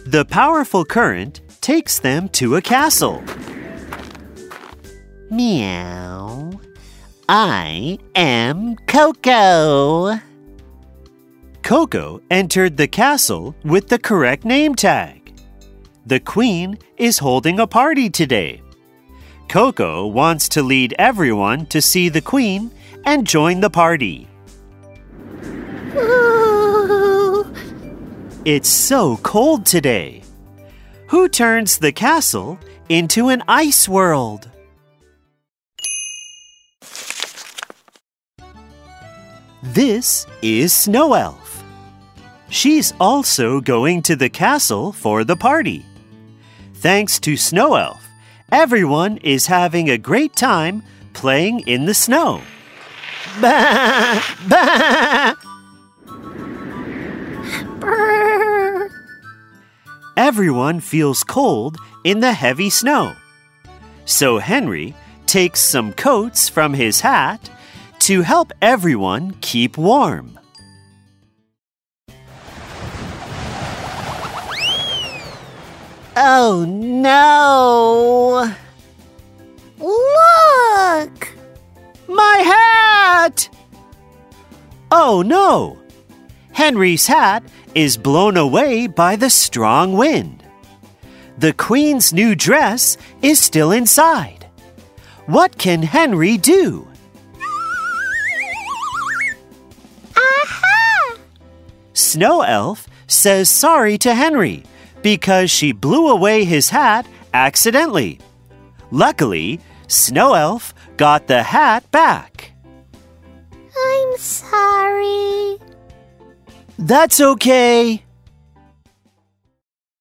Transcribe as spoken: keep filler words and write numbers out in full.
The powerful current takes them to a castle. Meow. I am Coco. Coco entered the castle with the correct name tag. The queen is holding a party today. Coco wants to lead everyone to see the queen and join the party. Ooh. It's so cold today. Who turns the castle into an ice world? This is Snow Elf. She's also going to the castle for the party. Thanks to Snow Elf, everyone is having a great time playing in the snow. Bah! Bah! Brr. Everyone feels cold in the heavy snow. So Henry takes some coats from his hat to help everyone keep warm. Oh no! Look! My hat! Oh no! Henry's hat is blown away by the strong wind. The queen's new dress is still inside. What can Henry do? Aha! Snow Elf says sorry to Henry because she blew away his hat accidentally. Luckily, Snow Elf got the hat back. I'm sorry. That's okay.